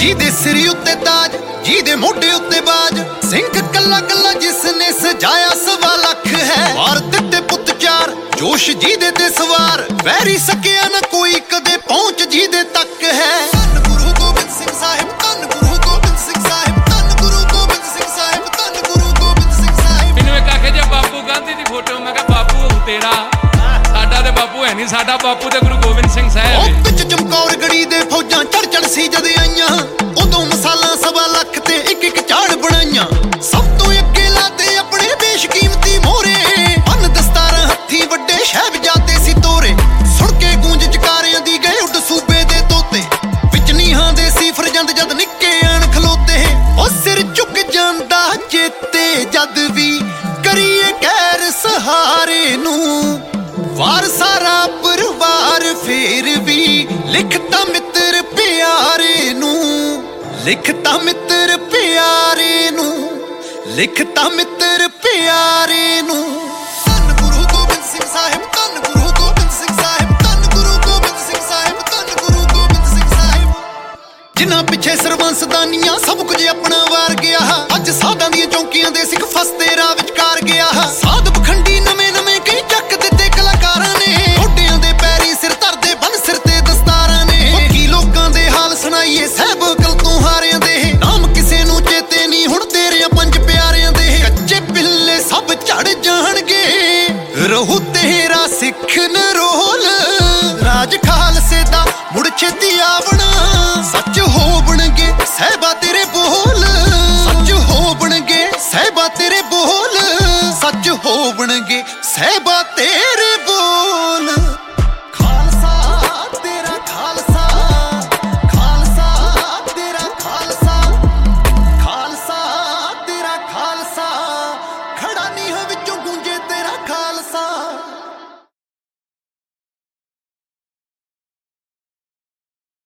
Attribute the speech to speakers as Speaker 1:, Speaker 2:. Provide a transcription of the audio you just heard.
Speaker 1: ਜਿਹਦੇ ਸਿਰ ਉੱਤੇ ਤਾਜ, ਜਿਹਦੇ ਮੋਢੇ ਉੱਤੇ ਬਾਜ, ਸਿੰਘ ਕੱਲਾ ਕੱਲਾ ਜਿਸ ਨੇ ਸਜਾਇਆ 1.25 ਲੱਖ ਹੈ। ਵਾਰ ਦਿੱਤੇ ਪੁੱਤ ਚਾਰ, ਜੋਸ਼ ਜਿਹਦੇ ਤੇ ਸਵਾਰ, ਵੈਰੀ ਸਕਿਆ ਨਾ ਕੋਈ ਕਦੇ ਪਹੁੰਚ ਜਿਹਦੇ ਤੱਕ ਹੈ। ਧੰਨ ਗੁਰੂ ਗੋਬਿੰਦ ਸਿੰਘ ਸਾਹਿਬ, ਧੰਨ ਗੁਰੂ ਗੋਬਿੰਦ ਸਿੰਘ ਸਾਹਿਬ, ਧੰਨ ਗੁਰੂ ਗੋਬਿੰਦ ਸਿੰਘ ਸਾਹਿਬ, ਧੰਨ ਗੁਰੂ ਗੋਬਿੰਦ ਸਿੰਘ ਸਾਹਿਬ।
Speaker 2: ਮੈਨੂੰ ਇੱਕ ਆਖੇ ਜੇ ਬਾਪੂ ਗਾਂਧੀ ਦੀ ਫੋਟੋ, ਮੈਂ ਕਿਹਾ ਬਾਪੂ ਹੋਊ ਤੇਰਾ, ਸਾਡਾ ਤੇ ਬਾਪੂ ਹੈ ਨਹੀਂ, ਸਾਡਾ ਬਾਪੂ ਤੇ ਗੁਰੂ ਗੋਬਿੰਦ ਸਿੰਘ ਸਾਹਿਬ।
Speaker 1: ਉਹ ਵਿੱਚ ਚਮਕੌਰ ਗੜੀ ਦੇ ਫੌਜਾਂ ਚੜ ਸੀ ਜਦ ਆਈਆਂ, ਉਦੋਂ ਮਸਾਲਾ 1.25 ਲੱਖ ਤੇ ਇੱਕ ਝਾੜ ਬਣਾਈਆਂ। ਸਭ ਤੋਂ ਅੱਗੇ ਲਾਤੇ ਆਪਣੇ ਬੇਸ਼ਕੀਮਤੀ ਮੋਹਰੇ, ਅੰਨ ਦਸਤਾਰਾਂ ਹੱਥੀ ਵੱਡੇ ਸਾਹਿਬਜ਼ਾਦੇ ਸੀ ਤੋਰੇ। ਸੁਣ ਕੇ ਗੂੰਜ ਜਕਾਰਿਆਂ ਦੀ ਗਏ ਉੱਡ ਸੂਬੇ ਦੇ ਤੋਤੇ, ਵਿੱਚ ਨੀਹਾਂ ਦੇ ਸੀ ਫਰਜੰਦ ਜਦ ਨਿੱਕੇ ਆਣ ਖਲੋਤੇ। ਉਹ ਸਿਰ ਝੁਕ ਜਾਂਦਾ ਚੇਤੇ ਜਦ ਵੀ ਕਰੀਏ ਗੈਰ ਸਹਾਰੇ ਨੂੰ, ਵਾਰ ਸਾਰਾ ਪਰਿਵਾਰ ਫੇਰ ਵੀ ਲਿਖਤਾ ਮਿੱਤਰ ਪਿਆਰੇ ਨੂੰ, ਲਿਖਤਾ ਮਿੱਤਰ ਪਿਆਰੇ ਨੂੰ, ਲਿਖਤਾ ਮਿੱਤਰ ਪਿਆਰੇ ਨੂੰ। ਧੰਨ ਗੁਰੂ ਗੋਬਿੰਦ ਸਿੰਘ ਸਾਹਿਬ, ਧੰਨ ਗੁਰੂ ਗੋਬਿੰਦ ਸਿੰਘ ਸਾਹਿਬ, ਧੰਨ ਗੁਰੂ ਗੋਬਿੰਦ ਸਿੰਘ ਸਾਹਿਬ, ਧੰਨ ਗੁਰੂ ਗੋਬਿੰਦ ਸਿੰਘ ਸਾਹਿਬ। ਜਿਨ੍ਹਾਂ ਪਿੱਛੇ ਸਰਬੰਸਦਾਨੀਆਂ ਸਭ ਕੁਝ ਆਪਣਾ ਵਾਰ ਗਿਆ, ਅੱਜ ਸਾਧਾਂ ਦੀਆਂ ਚੌਂਕੀਆਂ ਦੇ ਸਿੱਖ ਫਸਦੇ ਰਾਹ ਵਿਚਕਾਰ ਗਿਆ। ਸਾਧ ਪਖੰਡੀ ਨਵੇਂ ਨਵੇਂ ਕਈ ਚੱਕ ਦਿੱਤੇ ਕਲਾਕਾਰਾਂ ਨੇ, ਮੋਢਿਆਂ ਦੇ ਪੈਰੀ ਸਿਰ ਧਰਦੇ ਬੰਨ ਸਿਰ ਤੇ ਦਸਤਾਰਾਂ ਨੇ। ਕੀ ਲੋਕਾਂ ਦੇ ਹਾਲ ਸੁਣਾਈਏ ਸਾਹਿਬ ਅਕਲ ਤੋਂ ਹਾਰਿਆਂ ਦੇ, ਨਾਮ ਕਿਸੇ ਨੂੰ ਚੇਤੇ ਨਹੀਂ ਹੁਣ ਤੇਰਿਆਂ 5 ਪਿਆਰਿਆਂ ਦੇ। ਕੱਚੇ ਪਿੱਲੇ ਸਭ ਝੜ ਜਾਣਗੇ, ਰਹੂ ਤੇਰਾ ਸਿੱਖ ਨਰੋਲ, ਰਾਜ ਖਾਲਸੇ ਦਾ ਮੁੜ ਛੇਤੀ ਆ